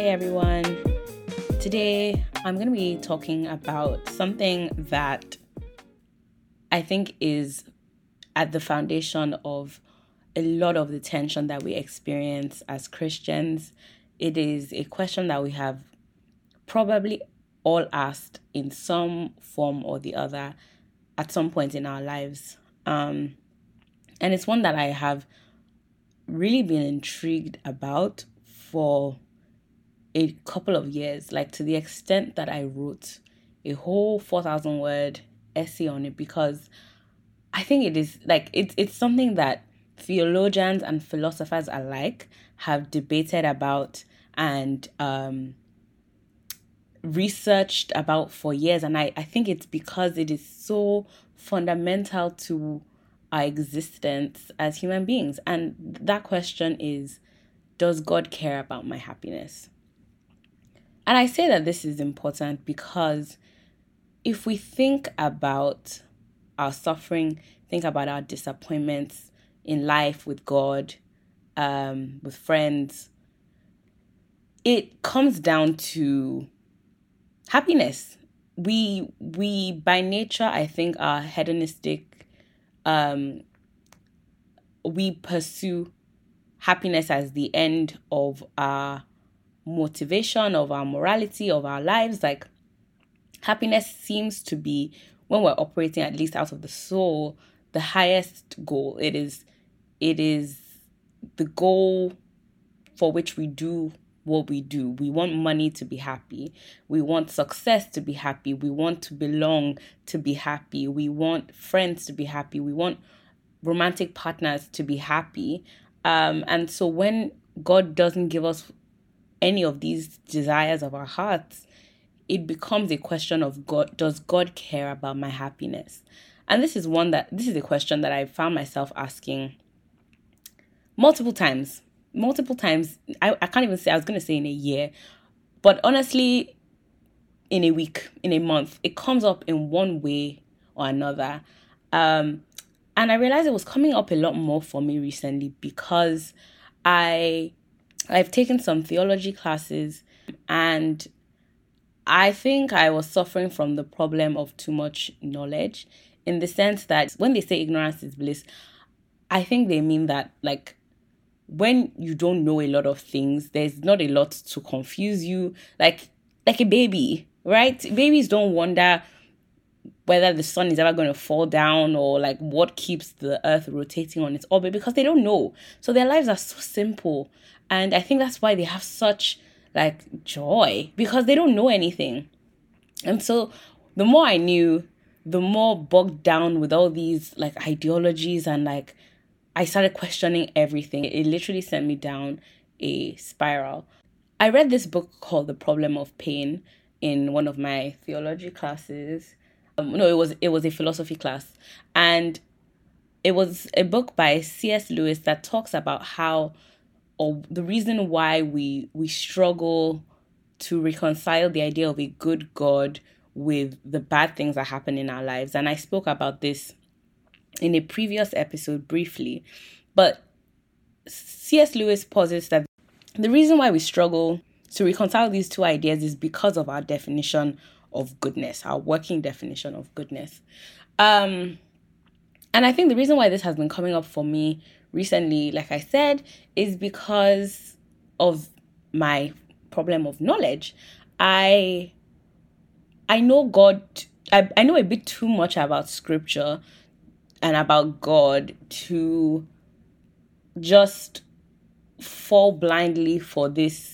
Hey everyone. Today I'm going to be talking about something that I think is at the foundation of a lot of the tension that we experience as Christians. It is a question that we have probably all asked in some form or the other at some point in our lives. And it's one that I have really been intrigued about for a couple of years, like to the extent that I wrote a whole 4,000 word essay on it, because I think it is like it's something that theologians and philosophers alike have debated about and researched about for years. And I think it's because it is so fundamental to our existence as human beings. And that question is, does God care about my happiness? And I say that this is important because if we think about our suffering, think about our disappointments in life with God, with friends, it comes down to happiness. We by nature, I think, are hedonistic. We pursue happiness as the end of our motivation, of our morality, of our lives. Like, happiness seems to be, when we're operating at least out of the soul, the highest goal. It is the goal for which we do what we do. We want money to be happy. We want success to be happy. We want to belong to be happy. We want friends to be happy. We want romantic partners to be happy. And so when God doesn't give us any of these desires of our hearts, it becomes a question of God. Does God care about my happiness? And this is a question that I found myself asking multiple times. I can't even say, I was going to say in a year, but honestly, in a week, in a month, it comes up in one way or another. And I realized it was coming up a lot more for me recently because I've taken some theology classes, and I think I was suffering from the problem of too much knowledge, in the sense that when they say ignorance is bliss, I think they mean that, like, when you don't know a lot of things, there's not a lot to confuse you. Like a baby, right? Babies don't wonder whether the sun is ever going to fall down or like what keeps the earth rotating on its orbit, because they don't know. So their lives are so simple. And I think that's why they have such like joy, because they don't know anything. And so the more I knew, the more bogged down with all these like ideologies, and like I started questioning everything. It literally sent me down a spiral. I read this book called The Problem of Pain in one of my theology classes. No, it was a philosophy class, and it was a book by C.S. Lewis that talks about how, or the reason why we struggle to reconcile the idea of a good God with the bad things that happen in our lives. And I spoke about this in a previous episode briefly, but C.S. Lewis posits that the reason why we struggle to reconcile these two ideas is because of our definition of goodness, our working definition of goodness. And I think the reason why this has been coming up for me recently, like I said, is because of my problem of knowledge. I know God, I know a bit too much about scripture and about God to just fall blindly for this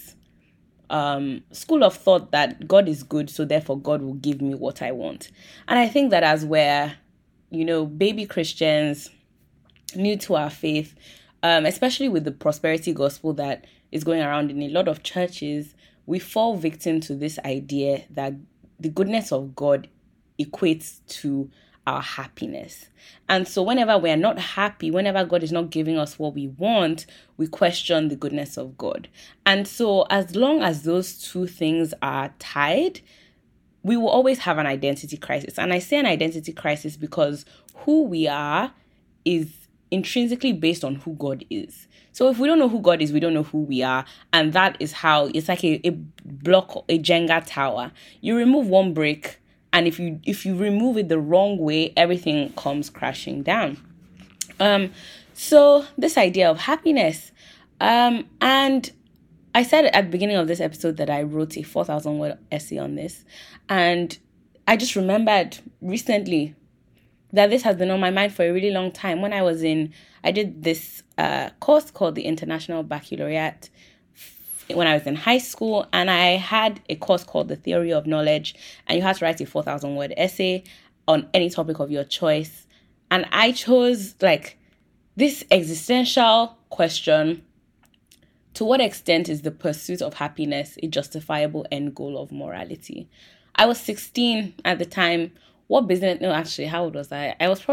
school of thought that God is good, so therefore God will give me what I want. And I think that as we're, baby Christians, new to our faith, especially with the prosperity gospel that is going around in a lot of churches, we fall victim to this idea that the goodness of God equates to our happiness. And so whenever we're not happy, whenever God is not giving us what we want, we question the goodness of God. And so as long as those two things are tied, we will always have an identity crisis. And I say an identity crisis because who we are is intrinsically based on who God is. So if we don't know who God is, we don't know who we are. And that is how it's like a block, a Jenga tower. You remove one brick, and if you remove it the wrong way, everything comes crashing down. So this idea of happiness, and I said at the beginning of this episode that I wrote a 4,000 word essay on this, and I just remembered recently that this has been on my mind for a really long time. When I did this course called the International Baccalaureate when I was in high school, and I had a course called the Theory of Knowledge, and you had to write a 4,000 word essay on any topic of your choice. And I chose this existential question: to what extent is the pursuit of happiness a justifiable end goal of morality? I was 16 at the time. What business? No, actually, how old was I? I was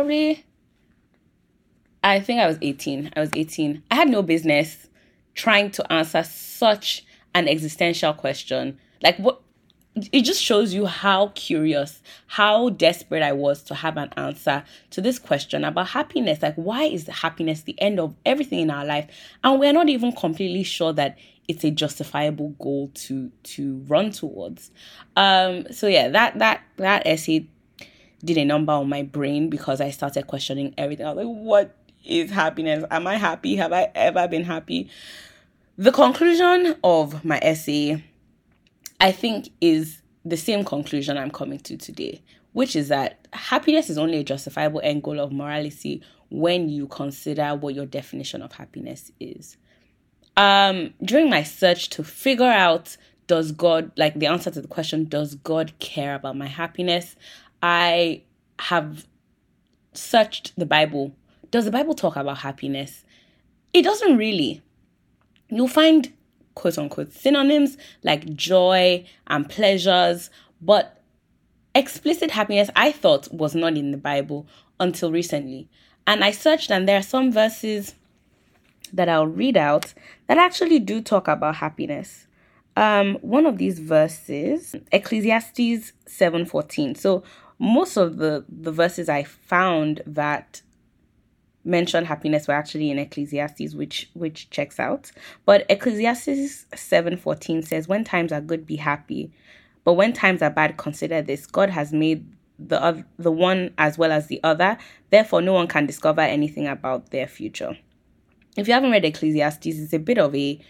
18. I was 18. I had no business trying to answer such an existential question. What? It just shows you how curious, how desperate I was to have an answer to this question about happiness. Why is happiness the end of everything in our life? And we're not even completely sure that it's a justifiable goal to run towards. So yeah, that essay did a number on my brain because I started questioning everything. I was like, what is happiness? Am I happy? Have I ever been happy? The conclusion of my essay, I think, is the same conclusion I'm coming to today, which is that happiness is only a justifiable end goal of morality when you consider what your definition of happiness is. During my search to figure out, does God, the answer to the question, does God care about my happiness? I have searched the Bible. Does the Bible talk about happiness? It doesn't really. You'll find quote unquote synonyms like joy and pleasures, but explicit happiness I thought was not in the Bible until recently. And I searched, and there are some verses that I'll read out that actually do talk about happiness. One of these verses, Ecclesiastes 7:14. So most of the verses I found that mentioned happiness were actually in Ecclesiastes, which checks out. But Ecclesiastes 7:14 says, when times are good, be happy. But when times are bad, consider this: God has made the one as well as the other. Therefore, no one can discover anything about their future. If you haven't read Ecclesiastes, it's a bit of a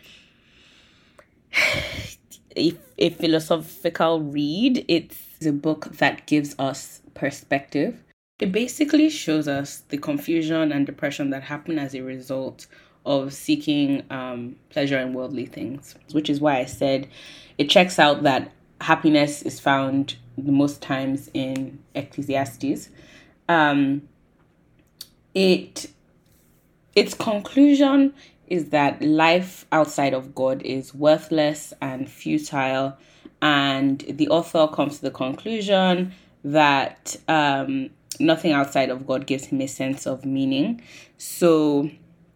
philosophical read. It's a book that gives us perspective. It basically shows us the confusion and depression that happen as a result of seeking pleasure in worldly things, which is why I said it checks out that happiness is found the most times in Ecclesiastes. Its conclusion is that life outside of God is worthless and futile, and the author comes to the conclusion that nothing outside of God gives him a sense of meaning. So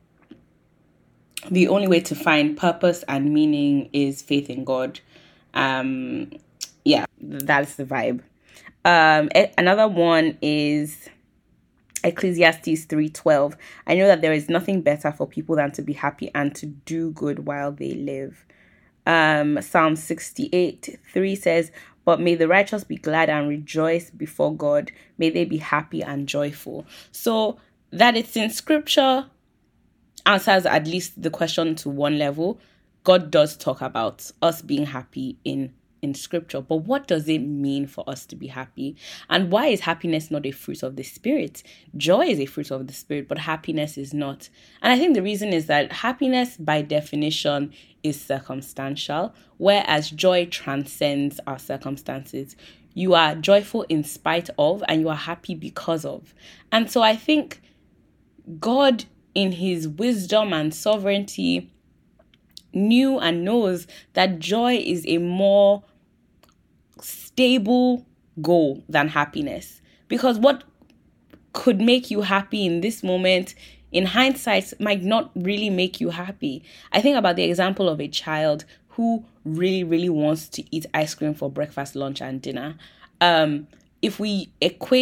the only way to find purpose and meaning is faith in God. Yeah, that's the vibe. Another one is Ecclesiastes 3:12. I know that there is nothing better for people than to be happy and to do good while they live. Psalm 68:3 says, but may the righteous be glad and rejoice before God. May they be happy and joyful. So that it's in scripture answers at least the question to one level. God does talk about us being happy in scripture, but what does it mean for us to be happy? And why is happiness not a fruit of the Spirit? Joy is a fruit of the Spirit, but happiness is not. And I think the reason is that happiness by definition is circumstantial, whereas joy transcends our circumstances. You are joyful in spite of, and you are happy because of. And so I think God, in his wisdom and sovereignty, knew and knows that joy is a more stable goal than happiness. Because what could make you happy in this moment, in hindsight, might not really make you happy. I think about the example of a child who really, really wants to eat ice cream for breakfast, lunch, and dinner. If we equate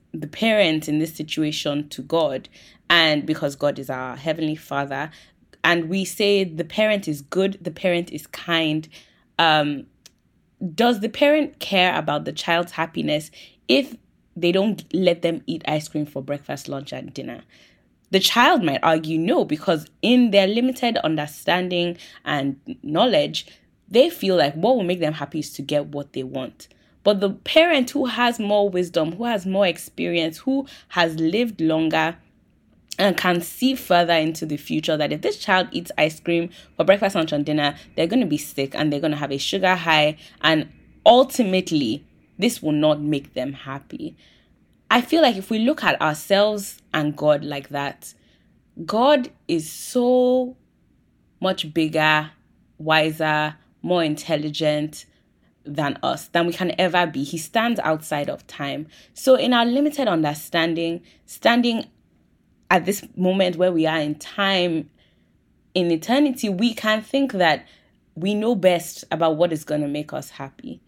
the parent in this situation to God, and because God is our Heavenly Father, and we say the parent is good, the parent is kind, does the parent care about the child's happiness if they don't let them eat ice cream for breakfast, lunch, and dinner? The child might argue no, because in their limited understanding and knowledge, they feel like what will make them happy is to get what they want. But the parent who has more wisdom, who has more experience, who has lived longer and can see further into the future, that if this child eats ice cream for breakfast, lunch, and dinner, they're going to be sick and they're going to have a sugar high. And ultimately, this will not make them happy. I feel like if we look at ourselves and God like that, God is so much bigger, wiser, more intelligent than us, than we can ever be. He stands outside of time. So in our limited understanding, standing at this moment where we are in time, in eternity, we can think that we know best about what is going to make us happy.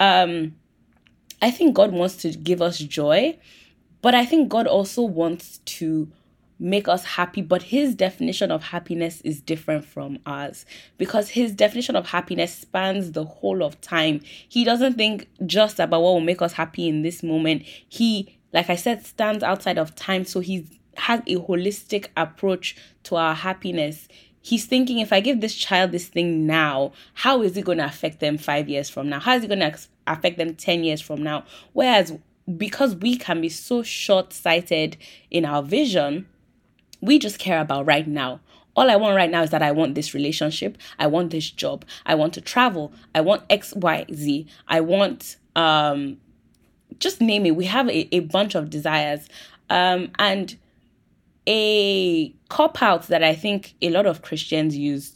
I think God wants to give us joy, but I think God also wants to make us happy, but his definition of happiness is different from ours, because his definition of happiness spans the whole of time. He doesn't think just about what will make us happy in this moment. He, like I said, stands outside of time, so he has a holistic approach to our happiness. He's thinking, if I give this child this thing now, how is it going to affect them 5 years from now? How is it going to affect them 10 years from now? Whereas, because we can be so short-sighted in our vision, we just care about right now. All I want right now is that I want this relationship. I want this job. I want to travel. I want X, Y, Z. I want, just name it. We have a bunch of desires. And a cop-out that I think a lot of Christians use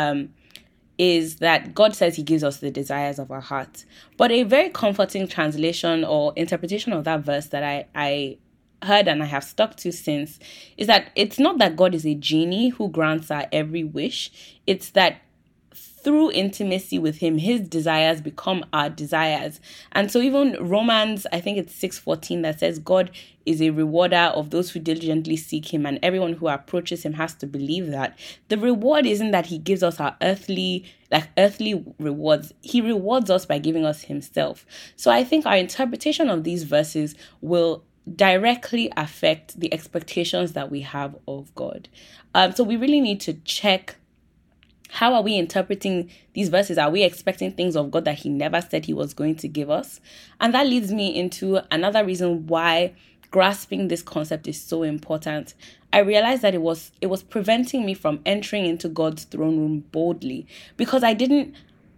is that God says he gives us the desires of our heart. But a very comforting translation or interpretation of that verse that I heard and I have stuck to since is that it's not that God is a genie who grants our every wish. It's that through intimacy with him, his desires become our desires. And so even Romans, I think it's 6:14, that says God is a rewarder of those who diligently seek him, and everyone who approaches him has to believe that. The reward isn't that he gives us our earthly rewards. He rewards us by giving us himself. So I think our interpretation of these verses will directly affect the expectations that we have of God. So we really need to check, how are we interpreting these verses? Are we expecting things of God that he never said he was going to give us? And that leads me into another reason why grasping this concept is so important. I realized that it was preventing me from entering into God's throne room boldly, because I didn't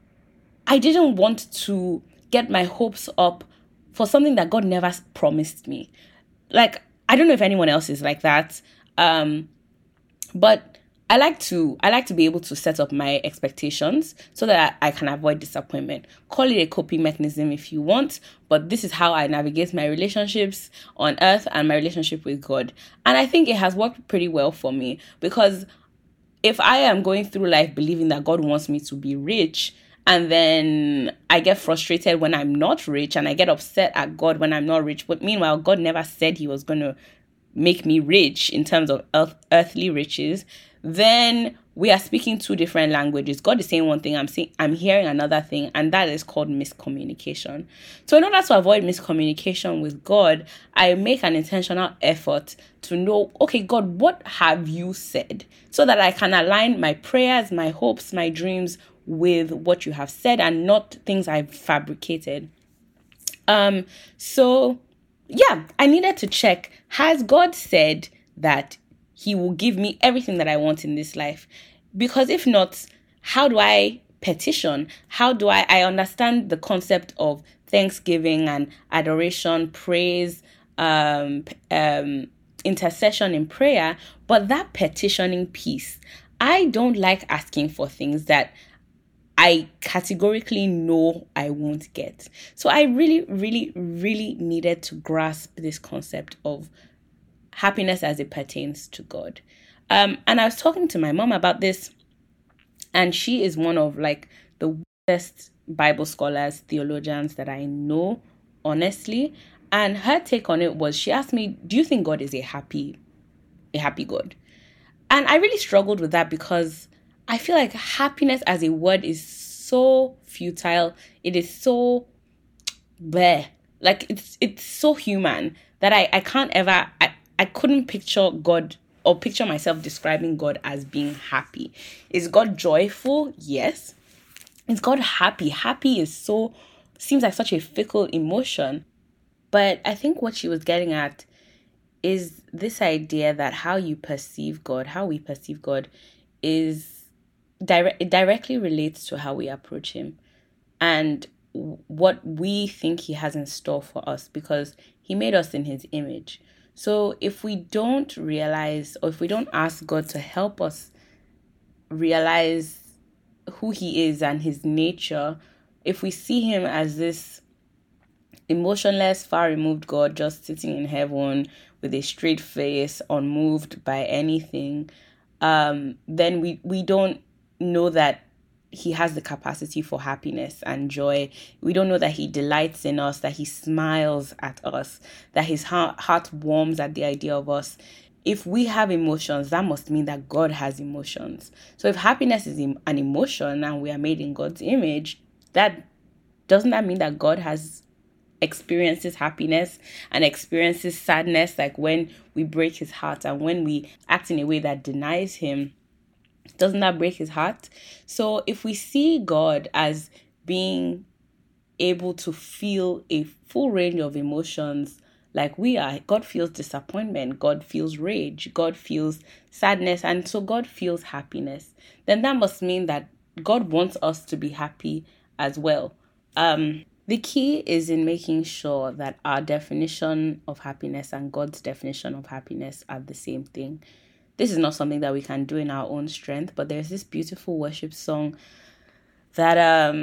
want to get my hopes up for something that God never promised me. Like, I don't know if anyone else is like that, but I like to be able to set up my expectations so that I can avoid disappointment. Call it a coping mechanism if you want, but this is how I navigate my relationships on earth and my relationship with God. And I think it has worked pretty well for me, because if I am going through life believing that God wants me to be rich, and then I get frustrated when I'm not rich, and I get upset at God when I'm not rich, but meanwhile, God never said he was going to make me rich in terms of earthly riches, then we are speaking two different languages. God is saying one thing, I'm hearing another thing, and that is called miscommunication. So in order to avoid miscommunication with God, I make an intentional effort to know, okay, God, what have you said? So that I can align my prayers, my hopes, my dreams with what you have said, and not things I've fabricated. So yeah, I needed to check, has God said that he will give me everything that I want in this life? Because if not, how do I petition? How do I understand the concept of thanksgiving and adoration, praise, intercession in prayer, but that petitioning piece, I don't like asking for things that I categorically know I won't get. So I really, really, really needed to grasp this concept of happiness as it pertains to God. And I was talking to my mom about this, and she is one of the best Bible scholars, theologians that I know, honestly. And her take on it was, she asked me, do you think God is a happy God? And I really struggled with that because I feel like happiness as a word is so futile. It is so bleh. Like it's so human that I can't ever I couldn't picture God or picture myself describing God as being happy. Is God joyful? Yes. Is God happy? Happy is so seems like such a fickle emotion. But I think what she was getting at is this idea that how you perceive God, how we perceive God is it directly relates to how we approach him and what we think he has in store for us, because he made us in his image. So if we don't realize, or if we don't ask God to help us realize who he is and his nature, if we see him as this emotionless, far removed God just sitting in heaven with a straight face, unmoved by anything, then we don't know that he has the capacity for happiness and joy. We don't know that he delights in us, that he smiles at us, that his heart warms at the idea of us. If we have emotions, that must mean that God has emotions. So if happiness is an emotion and we are made in God's image, that doesn't that mean that God has experiences happiness and experiences sadness, like when we break his heart and when we act in a way that denies him? Doesn't that break his heart? So if we see God as being able to feel a full range of emotions like we are, God feels disappointment, God feels rage, God feels sadness, and so God feels happiness, then that must mean that God wants us to be happy as well. The key is in making sure that our definition of happiness and God's definition of happiness are the same thing. This is not something that we can do in our own strength, but there's this beautiful worship song that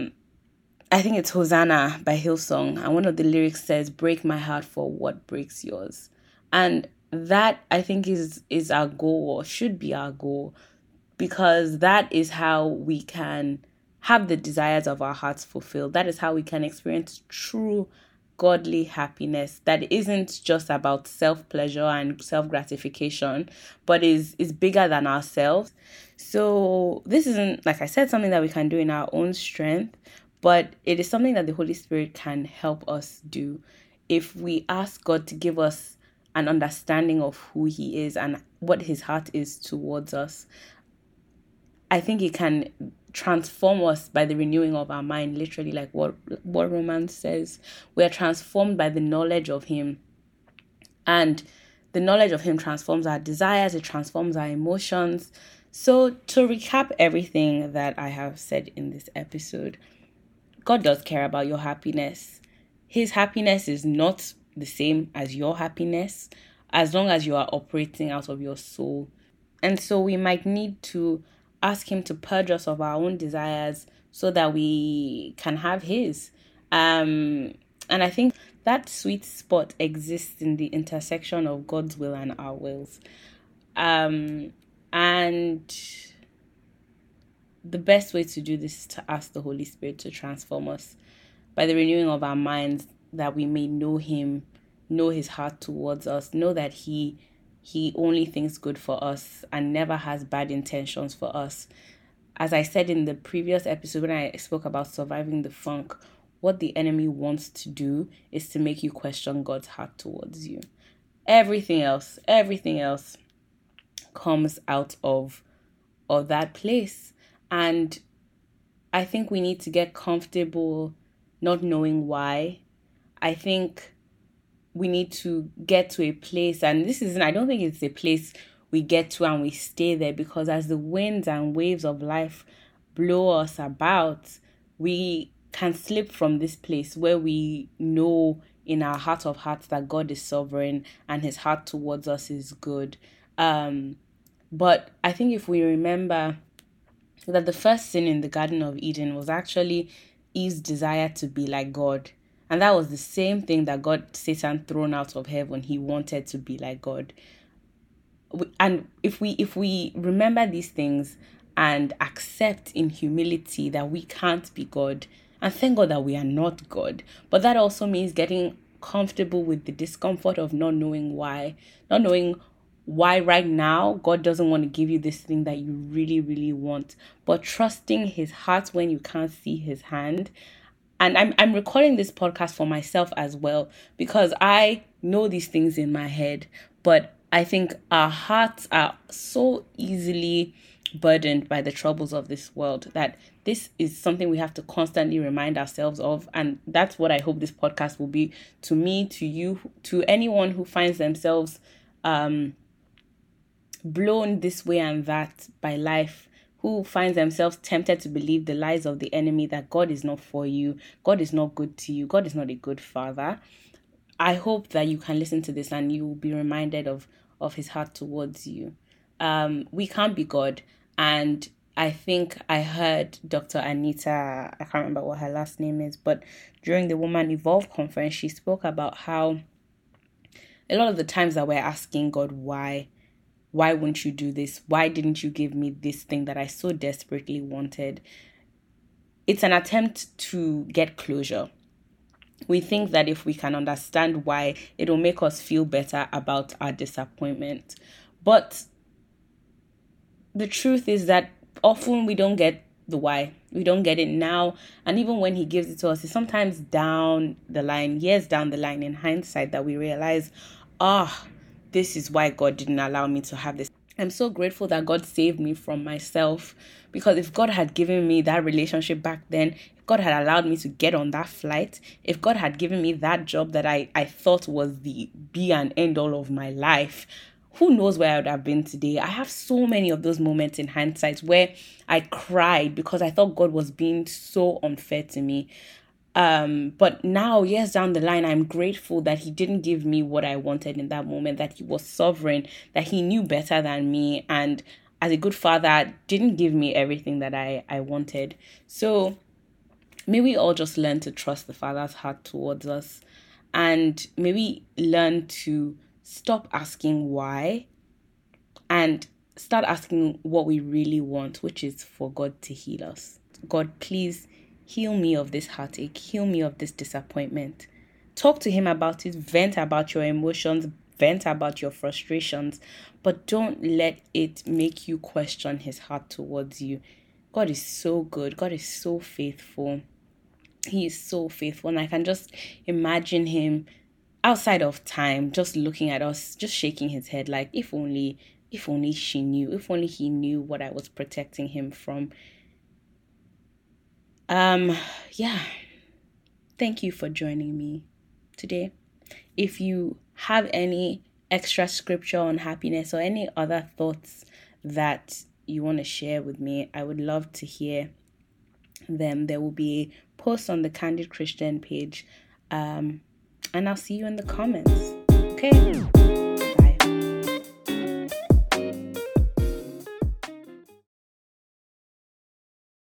I think it's Hosanna by Hillsong, and one of the lyrics says, "Break my heart for what breaks yours." And that, I think, is our goal, or should be our goal, because that is how we can have the desires of our hearts fulfilled. That is how we can experience true godly happiness that isn't just about self-pleasure and self-gratification, but is bigger than ourselves. So this isn't, like I said, something that we can do in our own strength, but it is something that the Holy Spirit can help us do if we ask God to give us an understanding of who he is and what his heart is towards us. I think it can transform us by the renewing of our mind, literally, like what Romans says. We are transformed by the knowledge of him. And the knowledge of him transforms our desires, it transforms our emotions. So to recap everything that I have said in this episode, God does care about your happiness. His happiness is not the same as your happiness, as long as you are operating out of your soul. And so we might need to ask him to purge us of our own desires so that we can have his. And I think that sweet spot exists in the intersection of God's will and our wills. And the best way to do this is to ask the Holy Spirit to transform us by the renewing of our minds, that we may know him, know his heart towards us, know that he only thinks good for us and never has bad intentions for us. As I said in the previous episode when I spoke about surviving the funk, what the enemy wants to do is to make you question God's heart towards you. Everything else comes out of that place. And I think we need to get comfortable not knowing why. I think we need to get to a place, and I don't think it's a place we get to and we stay there, because as the winds and waves of life blow us about, we can slip from this place where we know in our heart of hearts that God is sovereign and his heart towards us is good. But I think if we remember that the first sin in the Garden of Eden was actually Eve's desire to be like God. And that was the same thing that got Satan thrown out of heaven. He wanted to be like God. And if we remember these things and accept in humility that we can't be God, and thank God that we are not God, but that also means getting comfortable with the discomfort of not knowing why right now God doesn't want to give you this thing that you really, really want, but trusting his heart when you can't see his hand. And I'm recording this podcast for myself as well, because I know these things in my head, but I think our hearts are so easily burdened by the troubles of this world that this is something we have to constantly remind ourselves of. And that's what I hope this podcast will be to me, to you, to anyone who finds themselves blown this way and that by life, who finds themselves tempted to believe the lies of the enemy, that God is not for you, God is not good to you, God is not a good father. I hope that you can listen to this and you will be reminded of his heart towards you. We can't be God. And I think I heard Dr. Anita, I can't remember what her last name is, but during the Woman Evolve conference, she spoke about how a lot of the times that we're asking God, why won't you do this? Why didn't you give me this thing that I so desperately wanted? It's an attempt to get closure. We think that if we can understand why, it'll make us feel better about our disappointment. But the truth is that often we don't get the why. We don't get it now. And even when he gives it to us, it's sometimes down the line, years down the line, in hindsight, that we realize, this is why God didn't allow me to have this. I'm so grateful that God saved me from myself, because if God had given me that relationship back then, if God had allowed me to get on that flight, if God had given me that job that I thought was the be and end all of my life, who knows where I would have been today. I have so many of those moments in hindsight where I cried because I thought God was being so unfair to me. But now, years down the line, I'm grateful that he didn't give me what I wanted in that moment, that he was sovereign, that he knew better than me, and as a good father, didn't give me everything that I wanted. So may we all just learn to trust the Father's heart towards us, and may we learn to stop asking why and start asking what we really want, which is for God to heal us. God, please heal me of this heartache. Heal me of this disappointment. Talk to him about it. Vent about your emotions. Vent about your frustrations. But don't let it make you question his heart towards you. God is so good. God is so faithful. He is so faithful. And I can just imagine him outside of time, just looking at us, just shaking his head like, if only she knew. If only he knew what I was protecting him from. Thank you for joining me today. If you have any extra scripture on happiness or any other thoughts that you want to share with me, I would love to hear them. There will be a post on the Candid Christian page, and I'll see you in the comments. Okay.